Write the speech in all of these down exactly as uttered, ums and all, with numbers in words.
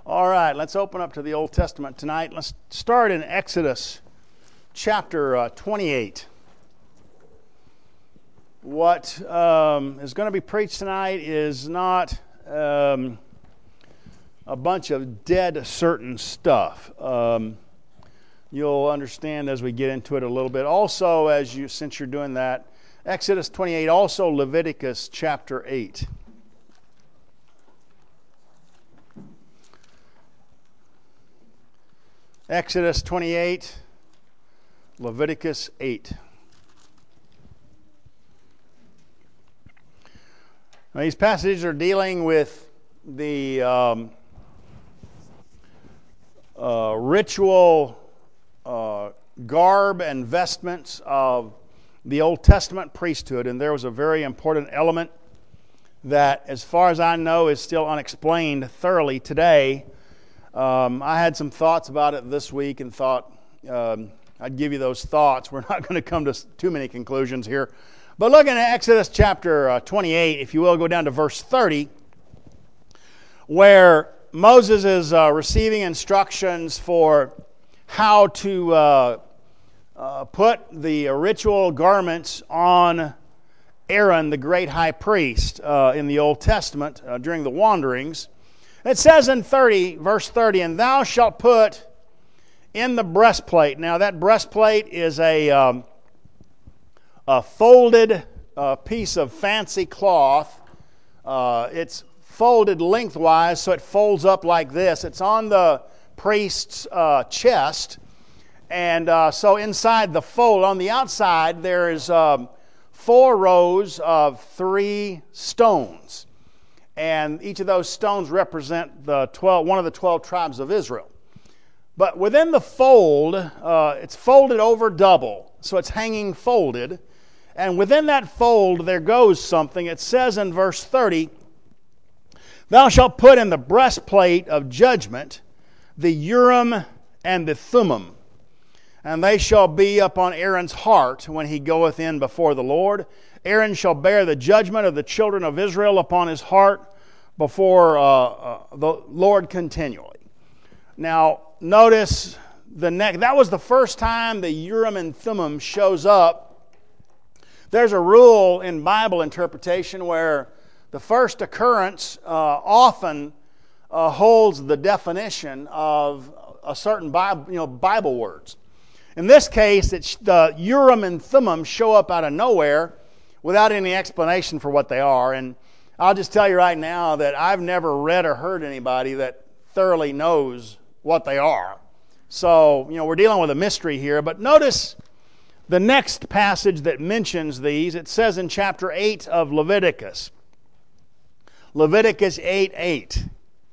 All right, let's open up to the Old Testament tonight. Let's start in Exodus chapter uh, twenty-eight. What um, is going to be preached tonight is not um, a bunch of dead certain stuff. Um, you'll understand as we get into it a little bit. Also, as you since you're doing that, Exodus twenty-eight, also Leviticus chapter eight. Exodus twenty-eight, Leviticus eight. Now, these passages are dealing with the um, uh, ritual uh, garb and vestments of the Old Testament priesthood, and there was a very important element that, as far as I know, is still unexplained thoroughly today. Um, I had some thoughts about it this week and thought um, I'd give you those thoughts. We're not going to come to too many conclusions here. But look at Exodus chapter uh, twenty-eight, if you will, go down to verse thirty, where Moses is uh, receiving instructions for how to uh, uh, put the ritual garments on Aaron, the great high priest, uh, in the Old Testament uh, during the wanderings. It says in thirty, verse thirty, and thou shalt put in the breastplate. Now that breastplate is a, um, a folded uh, piece of fancy cloth. Uh, it's folded lengthwise, so it folds up like this. It's on the priest's uh, chest. And uh, so inside the fold, on the outside, there is um, four rows of three stones. And each of those stones represent the twelve, one of the twelve tribes of Israel. But within the fold, uh, it's folded over double, so it's hanging folded. And within that fold, there goes something. It says in verse thirty, thou shalt put in the breastplate of judgment the Urim and the Thummim, and they shall be upon Aaron's heart when he goeth in before the Lord. Aaron shall bear the judgment of the children of Israel upon his heart before uh, uh, the Lord continually. Now, notice the next. That was the first time the Urim and Thummim shows up. There's a rule in Bible interpretation where the first occurrence uh, often uh, holds the definition of a certain Bible, you know, Bible words. In this case, it's the Urim and Thummim show up out of nowhere without any explanation for what they are. And I'll just tell you right now that I've never read or heard anybody that thoroughly knows what they are. So, you know, we're dealing with a mystery here. But notice the next passage that mentions these. It says in chapter eight of Leviticus. Leviticus eight eight.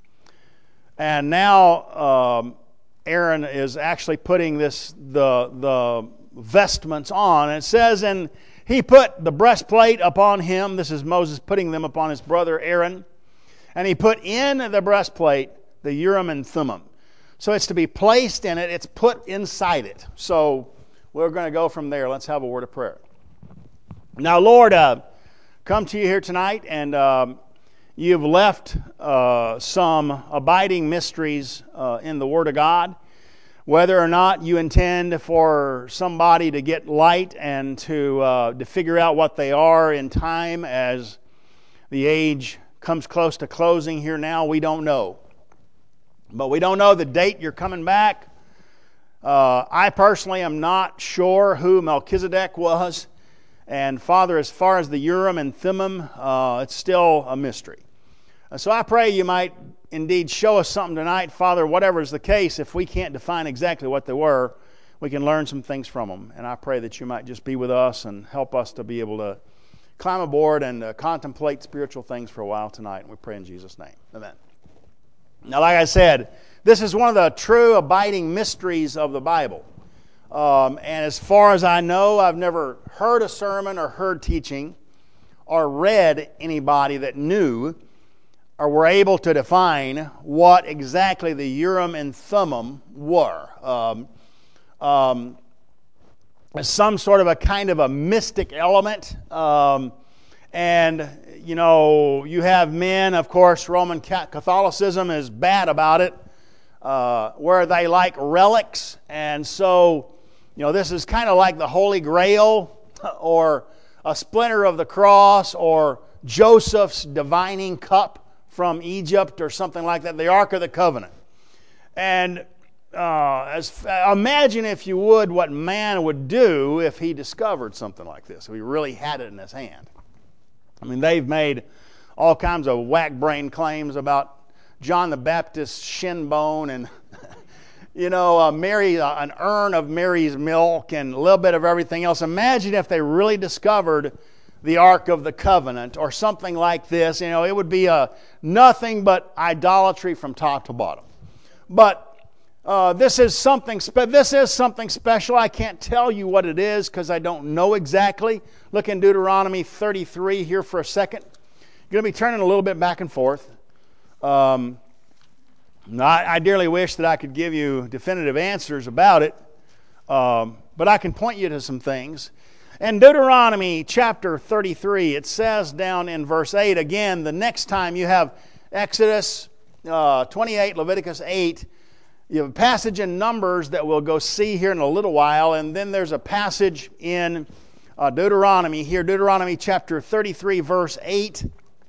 And now um, Aaron is actually putting this the the vestments on. And it says, and he put the breastplate upon him. This is Moses putting them upon his brother Aaron. And he put in the breastplate the Urim and Thummim. So it's to be placed in it. It's put inside it. So we're going to go from there. Let's have a word of prayer. Now, Lord, uh, come to you here tonight, and um, you've left uh, some abiding mysteries uh, in the Word of God. Whether or not you intend for somebody to get light and to uh, to figure out what they are in time as the age comes close to closing here now, we don't know. But we don't know the date you're coming back. Uh, I personally am not sure who Melchizedek was. And Father, as far as the Urim and Thummim, uh, it's still a mystery. Uh, so I pray you might indeed show us something tonight, Father. Whatever is the case, if we can't define exactly what they were, we can learn some things from them. And I pray that you might just be with us and help us to be able to climb aboard and uh, contemplate spiritual things for a while tonight. And we pray in Jesus' name. Amen. Now, like I said, this is one of the true abiding mysteries of the Bible. Um, and as far as I know, I've never heard a sermon or heard teaching or read anybody that knew or were able to define what exactly the Urim and Thummim were. Um, um, some sort of a kind of a mystic element. Um, And, you know, you have men, of course, Roman Catholicism is bad about it, uh, where they like relics. And so, you know, this is kind of like the Holy Grail or a splinter of the cross or Joseph's divining cup from Egypt or something like that, the Ark of the Covenant. And uh, as imagine, if you would, what man would do if he discovered something like this, if he really had it in his hand. I mean, they've made all kinds of whack-brained claims about John the Baptist's shin bone and, you know, uh, Mary, uh, an urn of Mary's milk and a little bit of everything else. Imagine if they really discovered the Ark of the Covenant or something like this. You know, it would be a, nothing but idolatry from top to bottom. But uh, this is something. Spe- this is something special. I can't tell you what it is because I don't know exactly. Look in Deuteronomy thirty-three here for a second. You're going to be turning a little bit back and forth. Um, I, I dearly wish that I could give you definitive answers about it, um, but I can point you to some things. In Deuteronomy chapter thirty-three, it says down in verse eight, again, the next time you have Exodus uh, twenty-eight, Leviticus eight, you have a passage in Numbers that we'll go see here in a little while, and then there's a passage in uh, Deuteronomy here, Deuteronomy chapter thirty-three, verse eight.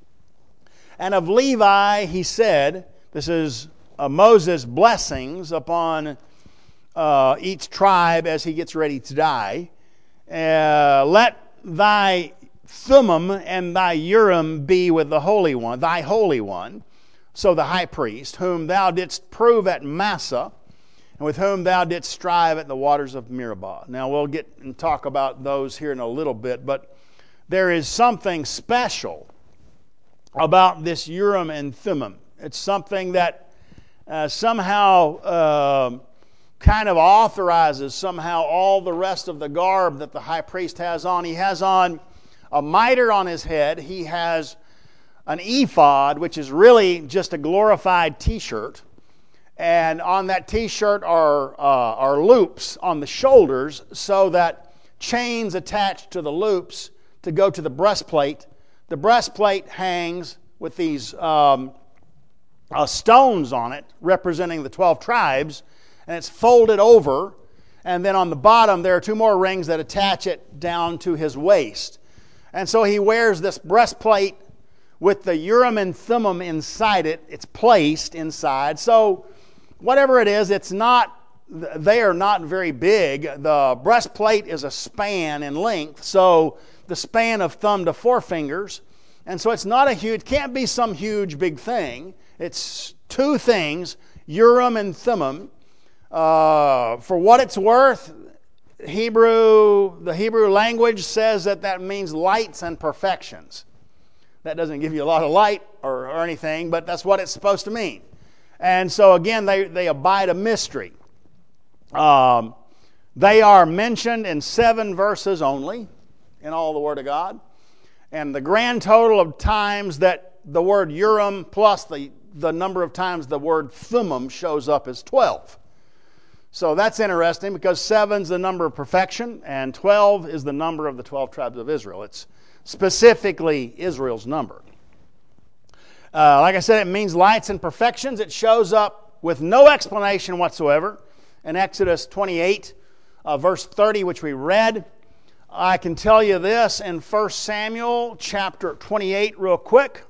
And of Levi he said, this is uh, Moses' blessings upon uh, each tribe as he gets ready to die. Uh, let thy Thummim and thy Urim be with the Holy One, thy Holy One, so the high priest, whom thou didst prove at Massah, and with whom thou didst strive at the waters of Meribah. Now we'll get and talk about those here in a little bit, but there is something special about this Urim and Thummim. It's something that uh, somehow uh, kind of authorizes somehow all the rest of the garb that the high priest has on. He has on a mitre on his head. He has an ephod, which is really just a glorified t-shirt. And on that t-shirt are, uh, are loops on the shoulders so that chains attached to the loops to go to the breastplate. The breastplate hangs with these um, uh, stones on it representing the twelve tribes. And it's folded over, and then on the bottom there are two more rings that attach it down to his waist. And so he wears this breastplate with the Urim and Thummim inside it. It's placed inside. So whatever it is, it's not, they are not very big. The breastplate is a span in length, so the span of thumb to forefingers. And so it's not a huge, can't be some huge big thing. It's two things, Urim and Thummim. Uh, for what it's worth, Hebrew, the Hebrew language says that that means lights and perfections. That doesn't give you a lot of light or, or anything, but that's what it's supposed to mean. And so again, they, they abide a mystery. Um, they are mentioned in seven verses only in all the Word of God. And the grand total of times that the word Urim plus the, the number of times the word Thummim shows up is twelve. So that's interesting because seven is the number of perfection and twelve is the number of the twelve tribes of Israel. It's specifically Israel's number. Uh, like I said, it means lights and perfections. It shows up with no explanation whatsoever in Exodus twenty-eight, uh, verse thirty, which we read. I can tell you this in First Samuel chapter twenty-eight real quick.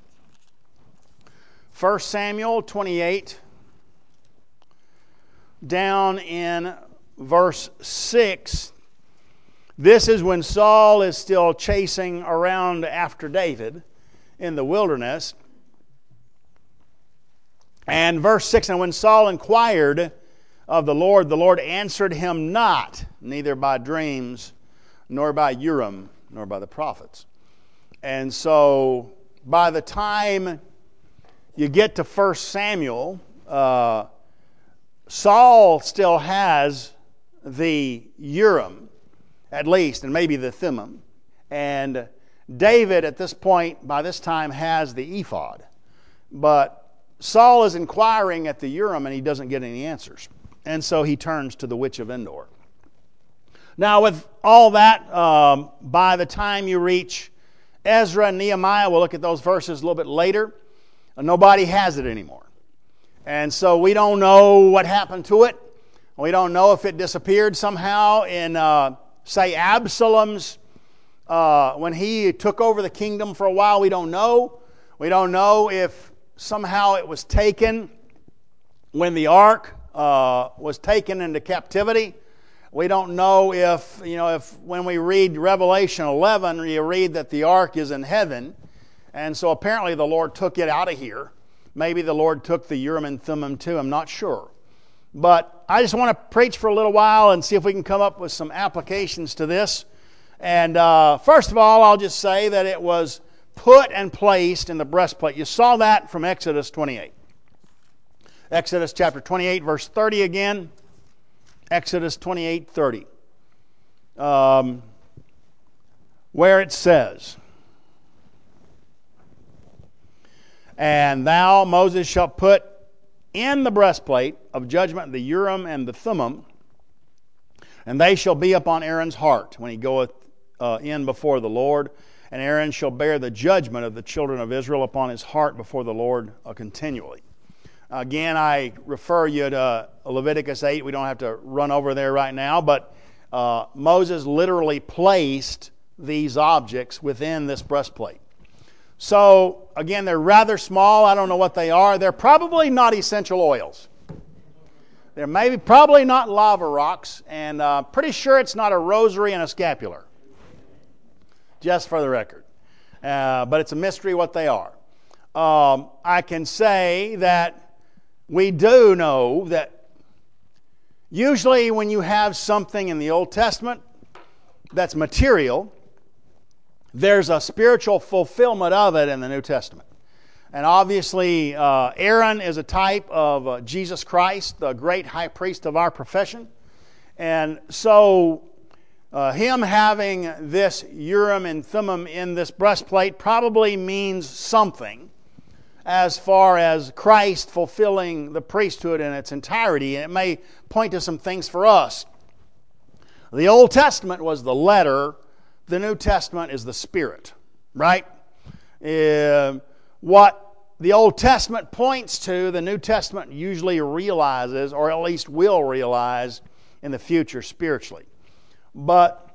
First Samuel twenty-eight, down in verse six. This is when Saul is still chasing around after David in the wilderness. And verse six, and when Saul inquired of the Lord, the Lord answered him not, neither by dreams, nor by Urim, nor by the prophets. And so by the time you get to First Samuel, uh, Saul still has the Urim, at least, and maybe the Thummim. And David, at this point, by this time, has the ephod. But Saul is inquiring at the Urim, and he doesn't get any answers. And so he turns to the witch of Endor. Now, with all that, um, by the time you reach Ezra and Nehemiah, we'll look at those verses a little bit later. Nobody has it anymore. And so we don't know what happened to it. We don't know if it disappeared somehow in, uh, say, Absalom's, uh, when he took over the kingdom for a while. We don't know. We don't know if somehow it was taken when the ark uh, was taken into captivity. We don't know if, you know, if when we read Revelation eleven, you read that the ark is in heaven. And so apparently the Lord took it out of here. Maybe the Lord took the Urim and Thummim too. I'm not sure. But I just want to preach for a little while and see if we can come up with some applications to this. And uh, first of all, I'll just say that it was put and placed in the breastplate. You saw that from Exodus twenty-eight. Exodus chapter twenty-eight, verse thirty again. Exodus twenty-eight, thirty. Um, where it says, "And thou, Moses, shalt put in the breastplate of judgment the Urim and the Thummim, and they shall be upon Aaron's heart when he goeth uh, in before the Lord. And Aaron shall bear the judgment of the children of Israel upon his heart before the Lord uh, continually." Again, I refer you to Leviticus eight. We don't have to run over there right now, but uh, Moses literally placed these objects within this breastplate. So, again, they're rather small. I don't know what they are. They're probably not essential oils. They're maybe probably not lava rocks, and uh, pretty sure it's not a rosary and a scapular. Just for the record. Uh, but it's a mystery what they are. Um, I can say that we do know that usually when you have something in the Old Testament that's material, there's a spiritual fulfillment of it in the New Testament. And obviously, uh, Aaron is a type of uh, Jesus Christ, the great high priest of our profession. And so, uh, him having this Urim and Thummim in this breastplate probably means something as far as Christ fulfilling the priesthood in its entirety. And it may point to some things for us. The Old Testament was the letter. The New Testament is the Spirit, right? Uh, what the Old Testament points to, the New Testament usually realizes, or at least will realize in the future spiritually. But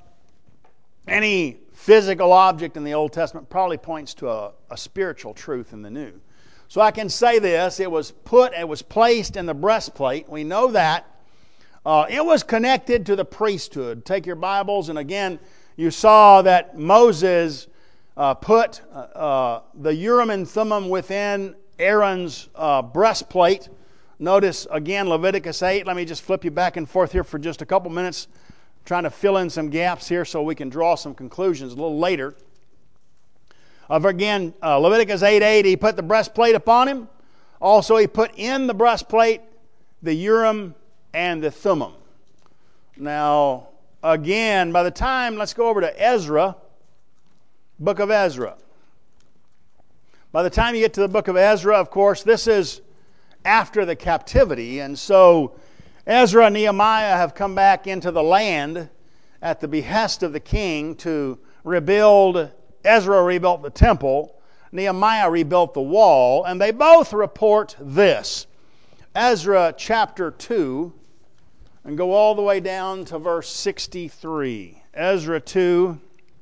any physical object in the Old Testament probably points to a, a spiritual truth in the New. So I can say this, it was put, it was placed in the breastplate. We know that. Uh, it was connected to the priesthood. Take your Bibles, and again, you saw that Moses uh, put uh, uh, the Urim and Thummim within Aaron's uh, breastplate. Notice again Leviticus eight. Let me just flip you back and forth here for just a couple minutes, trying to fill in some gaps here so we can draw some conclusions a little later. Of again, uh, Leviticus eight eight, he put the breastplate upon him. Also, he put in the breastplate the Urim and the Thummim. Now, again, by the time, let's go over to Ezra, book of Ezra. By the time you get to the book of Ezra, of course, this is after the captivity, and so Ezra and Nehemiah have come back into the land at the behest of the king to rebuild. Ezra rebuilt the temple, Nehemiah rebuilt the wall, and they both report this. Ezra chapter two, and go all the way down to verse sixty-three. Ezra two,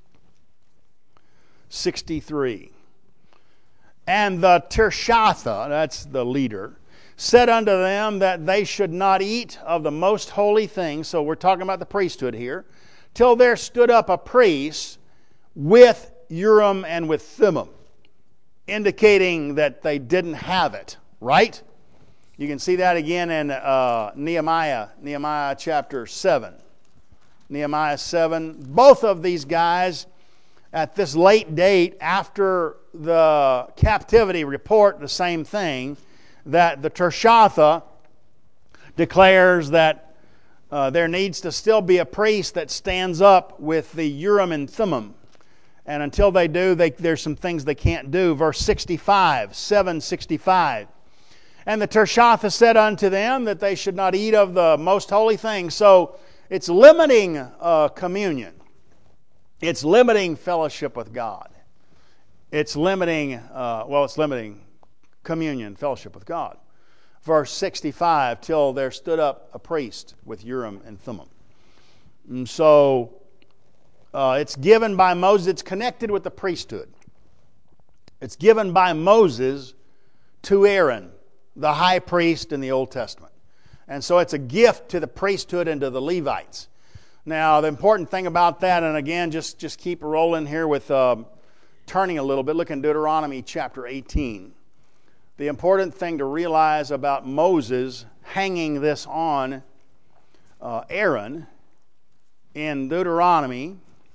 sixty-three. "And the Tirshatha," that's the leader, "said unto them that they should not eat of the most holy things," so we're talking about the priesthood here, "till there stood up a priest with Urim and with Thummim," indicating that they didn't have it, right? You can see that again in uh, Nehemiah, Nehemiah chapter seven. Nehemiah seven. Both of these guys, at this late date after the captivity, report the same thing, that the Tirshatha declares that uh, there needs to still be a priest that stands up with the Urim and Thummim. And until they do, they, there's some things they can't do. Verse sixty-five, seven sixty-five. "And the Tirshatha said unto them that they should not eat of the most holy things." So it's limiting uh, communion. It's limiting fellowship with God. it's limiting, uh, well, it's limiting communion, fellowship with God. Verse sixty-five, till there stood up a priest with Urim and Thummim. And so uh, it's given by Moses. It's connected with the priesthood. It's given by Moses to Aaron, the high priest in the Old Testament. And so it's a gift to the priesthood and to the Levites. Now, the important thing about that, and again, just, just keep rolling here with uh, turning a little bit. Look in Deuteronomy chapter eighteen. The important thing to realize about Moses hanging this on uh, Aaron in Deuteronomy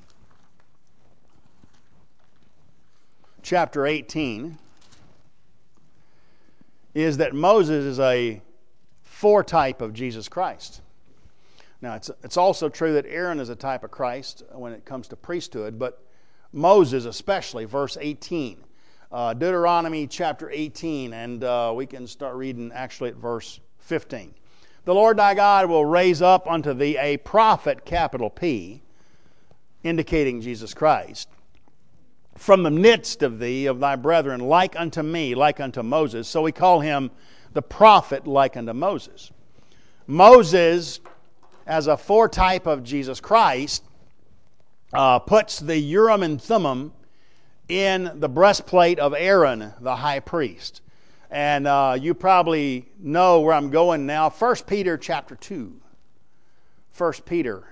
chapter eighteen is that Moses is a foretype of Jesus Christ. Now, it's, it's also true that Aaron is a type of Christ when it comes to priesthood, but Moses especially, verse eighteen. Uh, Deuteronomy chapter eighteen, and uh, we can start reading actually at verse fifteen. The Lord thy God will raise up unto thee a prophet, capital P, indicating Jesus Christ, from the midst of thee, of thy brethren, like unto me, like unto Moses. So we call him the prophet like unto Moses. Moses, as a foretype of Jesus Christ, uh, puts the Urim and Thummim in the breastplate of Aaron, the high priest. And uh, you probably know where I'm going now. First Peter chapter two. First Peter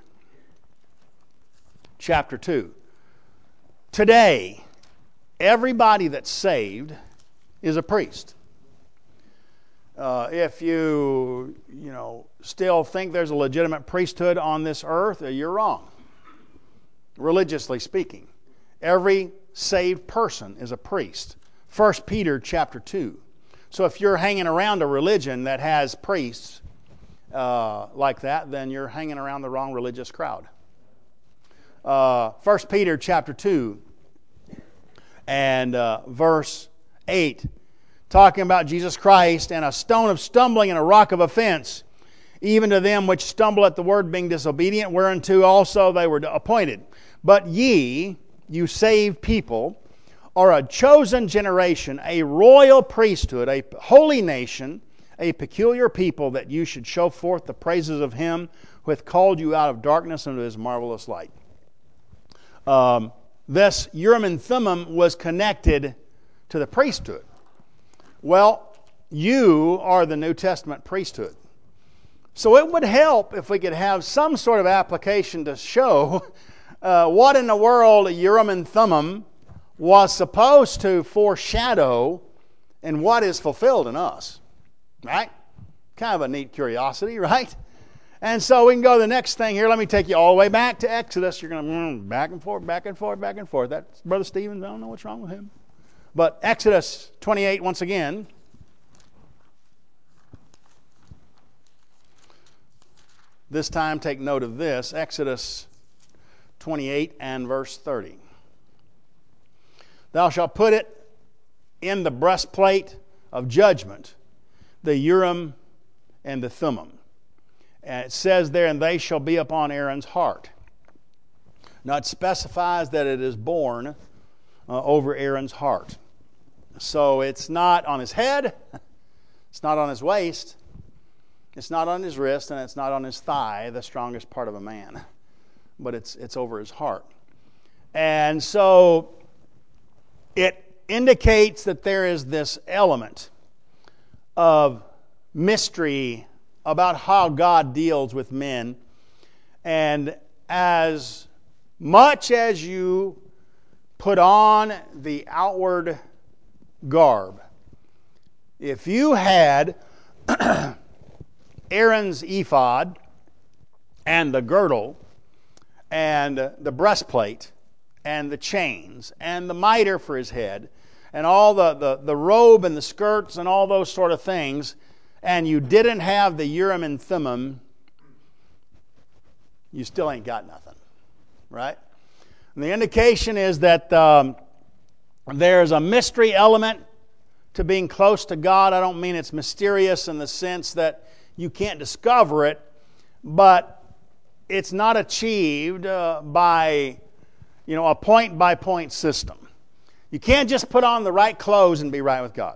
chapter two. Today, everybody that's saved is a priest. Uh, if you, you know, still think there's a legitimate priesthood on this earth, you're wrong. Religiously speaking, every saved person is a priest. First Peter chapter two. So if you're hanging around a religion that has priests uh, like that, then you're hanging around the wrong religious crowd. Uh, First Peter chapter two and uh, verse eight, talking about Jesus Christ, and a stone of stumbling and a rock of offense, even to them which stumble at the word, being disobedient, whereunto also they were appointed. But ye, you saved people, are a chosen generation, a royal priesthood, a holy nation, a peculiar people, that you should show forth the praises of him who hath called you out of darkness into his marvelous light. Um, this Urim and Thummim was connected to the priesthood. Well, you are the New Testament priesthood. So it would help if we could have some sort of application to show uh, what in the world Urim and Thummim was supposed to foreshadow and what is fulfilled in us. Right? Kind of a neat curiosity, right? And so we can go to the next thing here. Let me take you all the way back to Exodus. You're going to mm, back and forth, back and forth, back and forth. That's Brother Stevens. I don't know what's wrong with him. But Exodus twenty-eight, once again. This time take note of this. Exodus twenty-eight and verse thirty. Thou shalt put it in the breastplate of judgment, the Urim and the Thummim. And it says there, and they shall be upon Aaron's heart. Now it specifies that it is born uh, over Aaron's heart. So it's not on his head, it's not on his waist, it's not on his wrist, and it's not on his thigh, the strongest part of a man. But it's it's over his heart. And so it indicates that there is this element of mystery about how God deals with men. And as much as you put on the outward garb, if you had Aaron's ephod and the girdle and the breastplate and the chains and the mitre for his head and all the, the, the robe and the skirts and all those sort of things, and you didn't have the Urim and Thummim, you still ain't got nothing, right? And the indication is that um, there's a mystery element to being close to God. I don't mean it's mysterious in the sense that you can't discover it, but it's not achieved uh, by, you know, a point-by-point system. You can't just put on the right clothes and be right with God.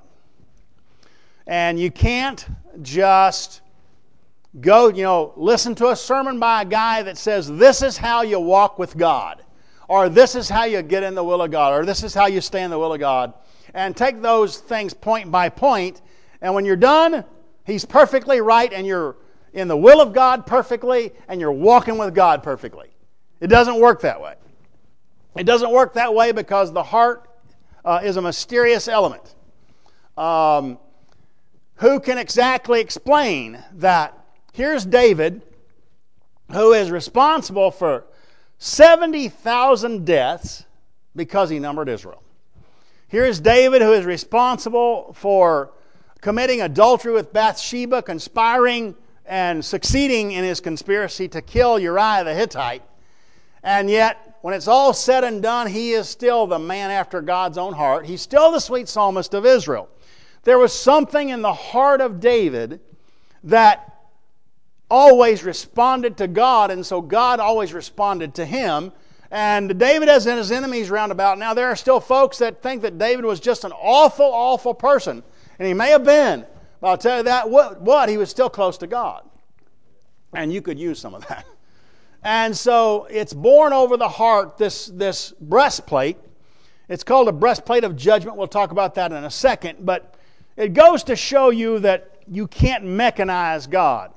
And you can't just go, you know, listen to a sermon by a guy that says, this is how you walk with God, or this is how you get in the will of God, or this is how you stay in the will of God, and take those things point by point, and when you're done, he's perfectly right, and you're in the will of God perfectly, and you're walking with God perfectly. It doesn't work that way. It doesn't work that way because the heart uh, is a mysterious element. Um, who can exactly explain that? Here's David, who is responsible for seventy thousand deaths because he numbered Israel. Here's David, who is responsible for committing adultery with Bathsheba, conspiring and succeeding in his conspiracy to kill Uriah the Hittite. And yet, when it's all said and done, he is still the man after God's own heart. He's still the sweet psalmist of Israel. There was something in the heart of David that always responded to God, and so God always responded to him. And David has his enemies round about. Now, there are still folks that think that David was just an awful, awful person. And he may have been. But I'll tell you that, what, what he was still close to God. And you could use some of that. And so it's born over the heart, this, this breastplate. It's called a breastplate of judgment. We'll talk about that in a second. But it goes to show you that you can't mechanize God.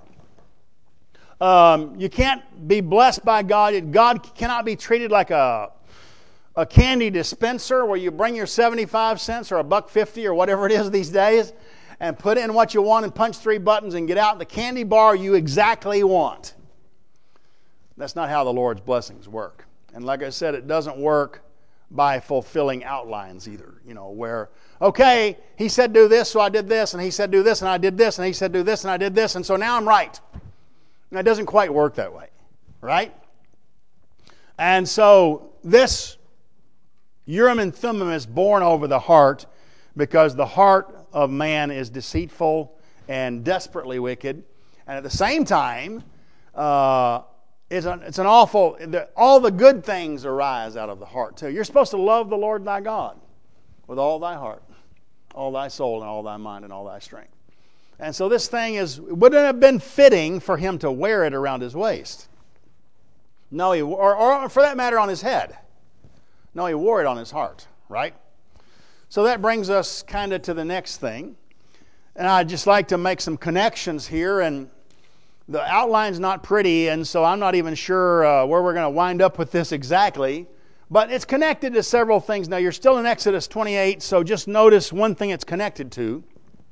Um, you can't be blessed by God. God cannot be treated like a, a candy dispenser where you bring your seventy-five cents or a buck fifty or whatever it is these days and put in what you want and punch three buttons and get out the candy bar you exactly want. That's not how the Lord's blessings work. And like I said, it doesn't work by fulfilling outlines either. You know, where, okay, he said do this, so I did this, and he said do this, and I did this, and he said do this, and I did this, and so now I'm right. And it doesn't quite work that way, right? And so this Urim and Thummim is born over the heart because the heart of man is deceitful and desperately wicked. And at the same time, uh, it's, an, it's an awful, all the good things arise out of the heart too. You're supposed to love the Lord thy God with all thy heart, all thy soul, and all thy mind, and all thy strength. And so this thing is, wouldn't have been fitting for him to wear it around his waist. No, he, or, or for that matter on his head. No, he wore it on his heart, right? So that brings us kind of to the next thing. And I'd just like to make some connections here. And the outline's not pretty, and so I'm not even sure uh, where we're going to wind up with this exactly. But it's connected to several things. Now, you're still in Exodus twenty-eight, so just notice one thing it's connected to.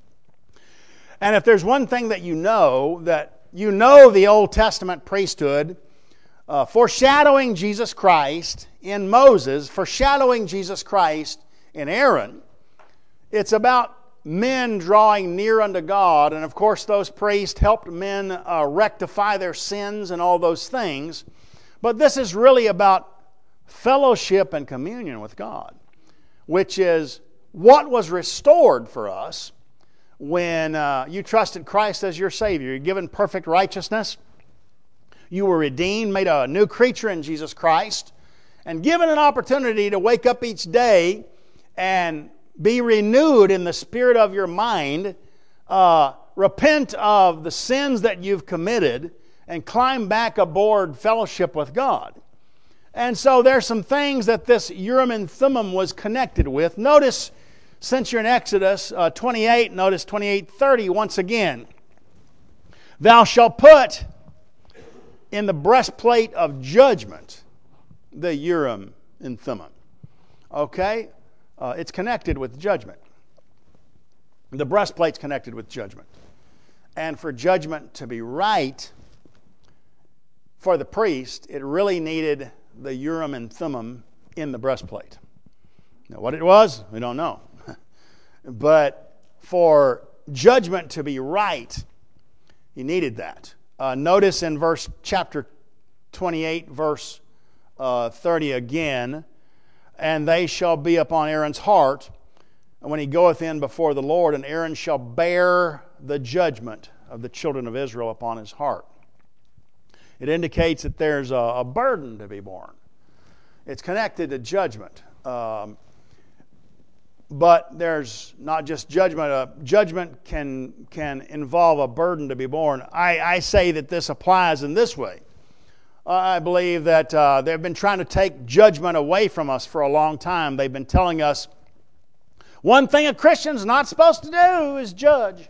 And if there's one thing that you know, that you know the Old Testament priesthood, uh, foreshadowing Jesus Christ in Moses, foreshadowing Jesus Christ in Aaron, it's about men drawing near unto God. And of course, those priests helped men uh, rectify their sins and all those things. But this is really about fellowship and communion with God, which is what was restored for us when uh, you trusted Christ as your Savior. You're given perfect righteousness. You were redeemed, made a new creature in Jesus Christ, and given an opportunity to wake up each day and be renewed in the spirit of your mind, uh, repent of the sins that you've committed, and climb back aboard fellowship with God. And so there's some things that this Urim and Thummim was connected with. Notice, since you're in Exodus uh, twenty-eight, notice twenty-eight thirty once again. Thou shalt put in the breastplate of judgment the Urim and Thummim. Okay? Uh, it's connected with judgment. The breastplate's connected with judgment. And for judgment to be right for the priest, it really needed the Urim and Thummim in the breastplate. Now, what it was, we don't know. But for judgment to be right, you needed that. Uh, notice in verse chapter twenty-eight, verse uh, thirty again, and they shall be upon Aaron's heart when he goeth in before the Lord, and Aaron shall bear the judgment of the children of Israel upon his heart. It indicates that there's a, a burden to be borne. It's connected to judgment. Um, but there's not just judgment. Uh, judgment can, can involve a burden to be borne. I, I say that this applies in this way. Uh, I believe that uh, they've been trying to take judgment away from us for a long time. They've been telling us one thing a Christian's not supposed to do is judge.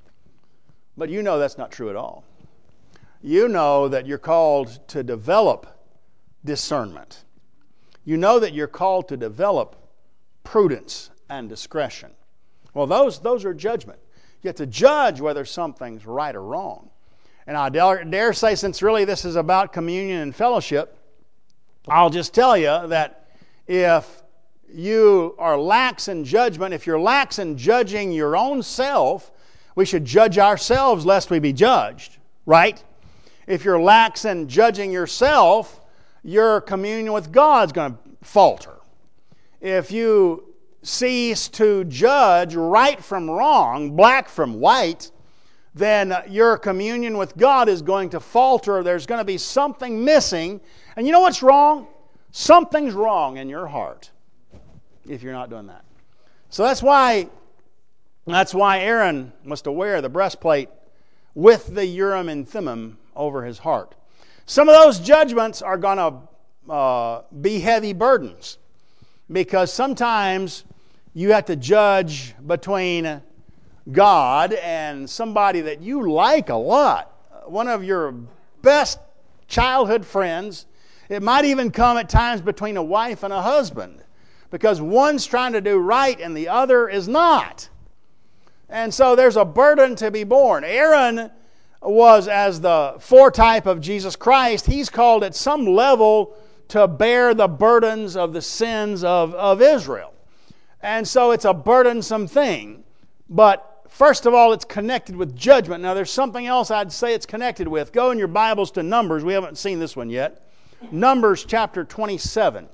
But you know that's not true at all. You know that you're called to develop discernment. You know that you're called to develop prudence and discretion. Well, those, those are judgment. You have to judge whether something's right or wrong. And I dare, dare say, since really this is about communion and fellowship, I'll just tell you that if you are lax in judgment, if you're lax in judging your own self, we should judge ourselves lest we be judged, right? If you're lax in judging yourself, your communion with God's going to falter. If you cease to judge right from wrong, black from white, then your communion with God is going to falter. There's going to be something missing. And you know what's wrong? Something's wrong in your heart if you're not doing that. So that's why, that's why Aaron was to wear the breastplate with the Urim and Thummim over his heart. Some of those judgments are going to uh, be heavy burdens, because sometimes you have to judge between God and somebody that you like a lot, one of your best childhood friends. It might even come at times between a wife and a husband, because one's trying to do right and the other is not. And so there's a burden to be borne. Aaron was, as the foretype of Jesus Christ, he's called at some level to bear the burdens of the sins of, of Israel. And so it's a burdensome thing. But first of all, it's connected with judgment. Now there's something else I'd say it's connected with. Go in your Bibles to Numbers. We haven't seen this one yet. Numbers chapter twenty-seven.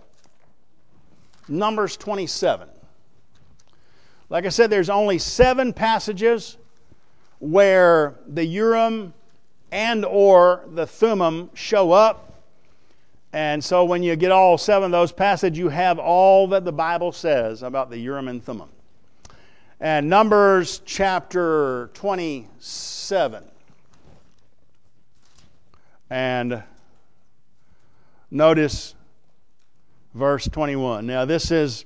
Numbers twenty-seven. Like I said, there's only seven passages where the Urim and or the Thummim show up. And so when you get all seven of those passages, you have all that the Bible says about the Urim and Thummim. And Numbers chapter twenty-seven. And notice verse twenty-one. Now this is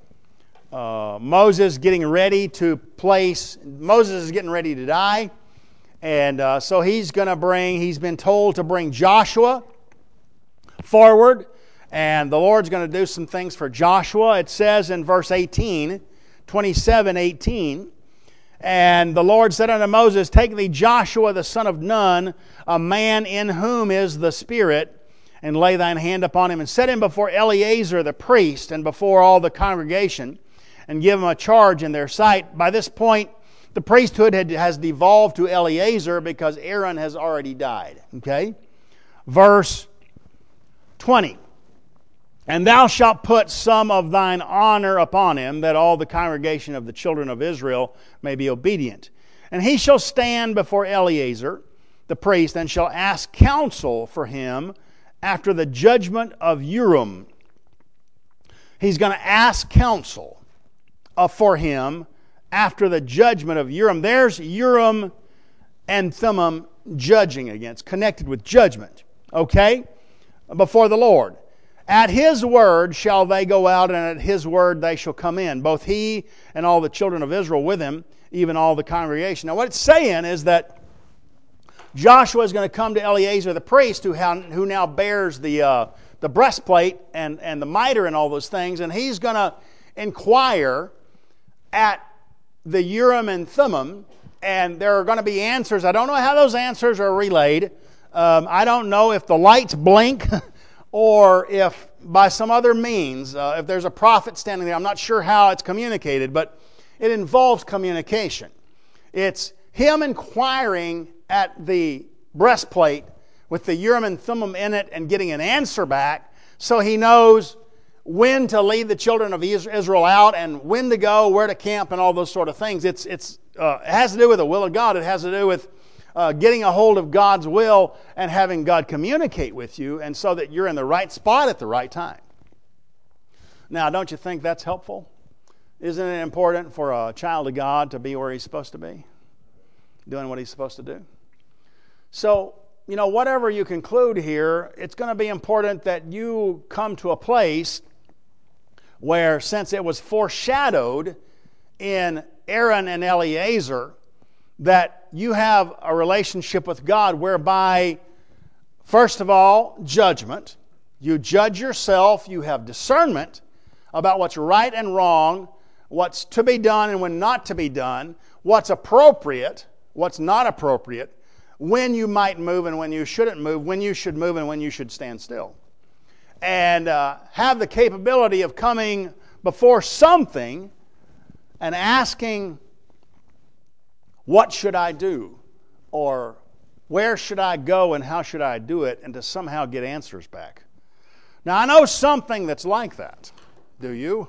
uh, Moses getting ready to place, Moses is getting ready to die. And uh, so he's going to bring, he's been told to bring Joshua forward. And the Lord's going to do some things for Joshua. It says in verse eighteen, twenty-seven eighteen, and the Lord said unto Moses, take thee Joshua the son of Nun, a man in whom is the Spirit, and lay thine hand upon him, and set him before Eleazar the priest, and before all the congregation, and give him a charge in their sight. By this point, the priesthood had, has devolved to Eleazar, because Aaron has already died. Okay? Verse twenty. And thou shalt put some of thine honor upon him, that all the congregation of the children of Israel may be obedient. And he shall stand before Eleazar the priest, and shall ask counsel for him after the judgment of Urim. He's going to ask counsel uh, for him after the judgment of Urim. There's Urim and Thummim judging against, connected with judgment. Okay? Before the Lord. At His word shall they go out, and at His word they shall come in, both he and all the children of Israel with him, even all the congregation. Now what it's saying is that Joshua is going to come to Eleazar the priest, who, who now bears the, uh, the breastplate and, and the mitre and all those things, and he's going to inquire at the Urim and Thummim, and there are going to be answers. I don't know how those answers are relayed. Um, I don't know if the lights blink or if by some other means, uh, if there's a prophet standing there. I'm not sure how it's communicated, but it involves communication. It's him inquiring at the breastplate with the Urim and Thummim in it and getting an answer back, so he knows when to lead the children of Israel out and when to go, where to camp, and all those sort of things. It's, it's, uh, it has to do with the will of God. It has to do with Uh, getting a hold of God's will and having God communicate with you, and so that you're in the right spot at the right time. Now, don't you think that's helpful? Isn't it important for a child of God to be where he's supposed to be? Doing what he's supposed to do? So, you know, whatever you conclude here, it's going to be important that you come to a place where, since it was foreshadowed in Aaron and Eleazar, that you have a relationship with God whereby, first of all, judgment. You judge yourself, you have discernment about what's right and wrong, what's to be done and when not to be done, what's appropriate, what's not appropriate, when you might move and when you shouldn't move, when you should move and when you should stand still. And uh, have the capability of coming before something and asking, what should I do? Or where should I go and how should I do it? And to somehow get answers back. Now, I know something that's like that. Do you?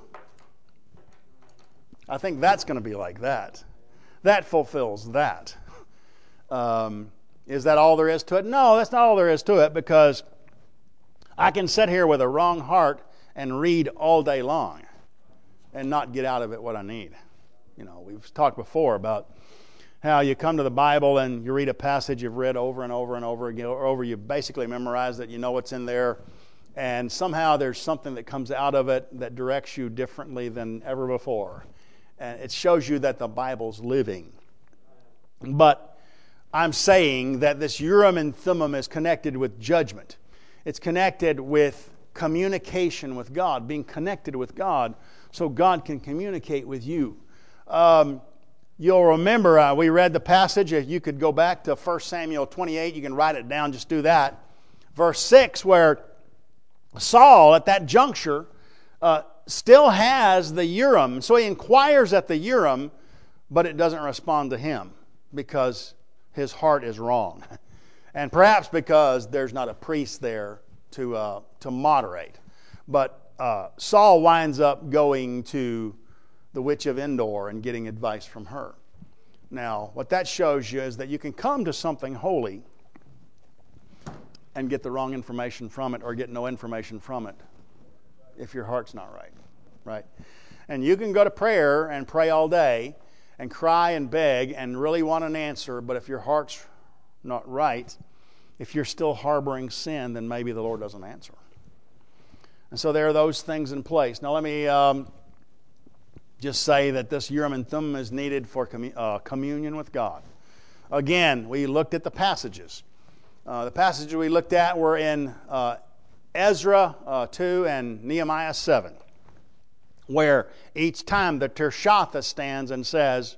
I think that's going to be like that. That fulfills that. Um, is that all there is to it? No, that's not all there is to it, because I can sit here with a wrong heart and read all day long and not get out of it what I need. You know, we've talked before about how you come to the Bible and you read a passage you've read over and over and over again, or over, you basically memorize it, you know what's in there, and somehow there's something that comes out of it that directs you differently than ever before. And it shows you that the Bible's living. But I'm saying that this Urim and Thummim is connected with judgment. It's connected with communication with God, being connected with God so God can communicate with you. Um, you'll remember uh, we read the passage. If you could go back to First Samuel twenty-eight, you can write it down, just do that. Verse six, where Saul at that juncture uh, still has the Urim. So he inquires at the Urim, but it doesn't respond to him because his heart is wrong. And perhaps because there's not a priest there to uh, to moderate. But uh, Saul winds up going to the witch of Endor and getting advice from her. Now, what that shows you is that you can come to something holy and get the wrong information from it, or get no information from it if your heart's not right. Right? And you can go to prayer and pray all day and cry and beg and really want an answer, but if your heart's not right, if you're still harboring sin, then maybe the Lord doesn't answer. And so there are those things in place. Now let me um, just say that this Urim and Thummim is needed for commu- uh, communion with God. Again, we looked at the passages. Uh, the passages we looked at were in uh, Ezra uh, two and Nehemiah seven, where each time the Tirshatha stands and says,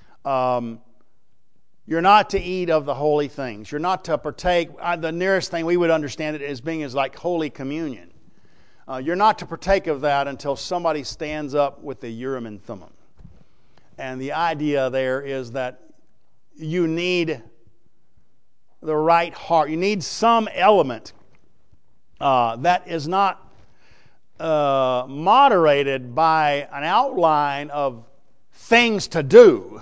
um, you're not to eat of the holy things. You're not to partake. Uh, the nearest thing we would understand it as being is like Holy Communion. Uh, you're not to partake of that until somebody stands up with the Urim and Thummim. And the idea there is that you need the right heart. You need some element uh, that is not uh, moderated by an outline of things to do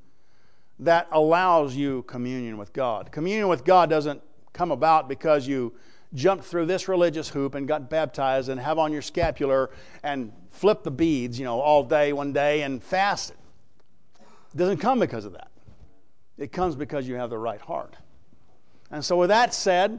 that allows you communion with God. Communion with God doesn't come about because you jumped through this religious hoop and got baptized and have on your scapular and flip the beads, you know, all day one day and fasted. It doesn't come because of that. It comes because you have the right heart. And so with that said,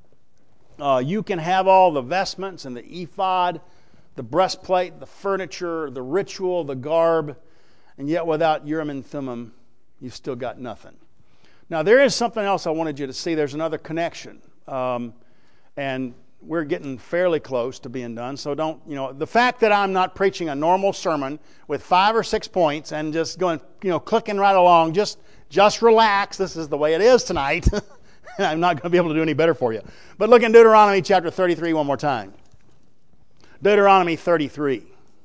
uh, you can have all the vestments and the ephod, the breastplate, the furniture, the ritual, the garb, and yet without Urim and Thummim, you've still got nothing. Now, there is something else I wanted you to see. There's another connection. Um, and we're getting fairly close to being done. So don't, you know, the fact that I'm not preaching a normal sermon with five or six points and just going, you know, clicking right along, just, just relax. This is the way it is tonight. I'm not going to be able to do any better for you. But look in Deuteronomy chapter thirty-three one more time. Deuteronomy thirty-three.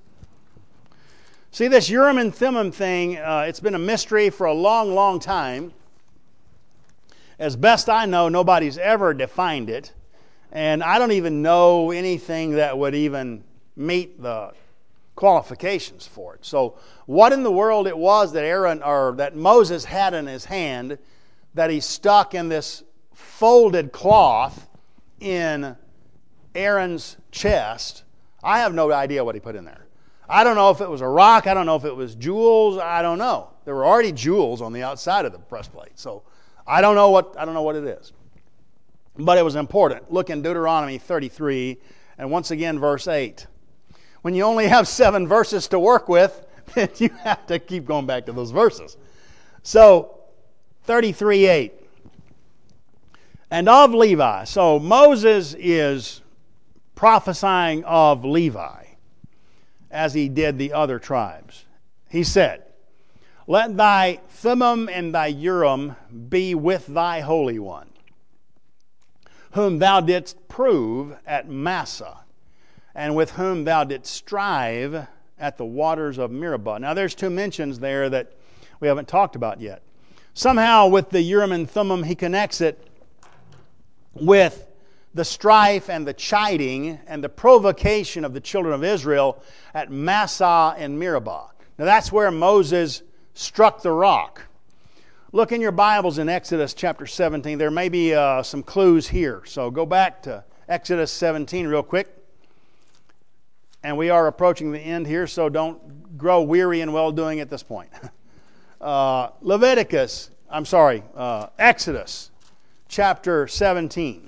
See, this Urim and Thummim thing, uh, it's been a mystery for a long, long time. As best I know, nobody's ever defined it. And I don't even know anything that would even meet the qualifications for it. So what in the world it was that Aaron or that Moses had in his hand that he stuck in this folded cloth in Aaron's chest, I have no idea what he put in there. I don't know if it was a rock. I don't know if it was jewels. I don't know. There were already jewels on the outside of the breastplate. So I don't know what I don't know what it is. But it was important. Look in Deuteronomy thirty-three, and once again, verse eight. When you only have seven verses to work with, then you have to keep going back to those verses. So, thirty-three eight. And of Levi. So Moses is prophesying of Levi, as he did the other tribes. He said, let thy Thummim and thy Urim be with thy Holy One, whom thou didst prove at Massah, and with whom thou didst strive at the waters of Meribah. Now there's two mentions there that we haven't talked about yet. Somehow with the Urim and Thummim, he connects it with the strife and the chiding and the provocation of the children of Israel at Massah and Meribah. Now that's where Moses struck the rock. Look in your Bibles in Exodus chapter seventeen. There may be uh, some clues here. So go back to Exodus seventeen real quick. And we are approaching the end here, so don't grow weary in well-doing at this point. Uh, Leviticus, I'm sorry, uh, Exodus chapter seventeen.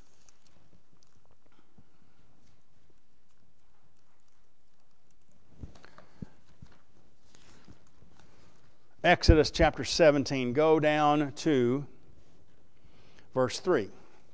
Exodus chapter seventeen, go down to verse three.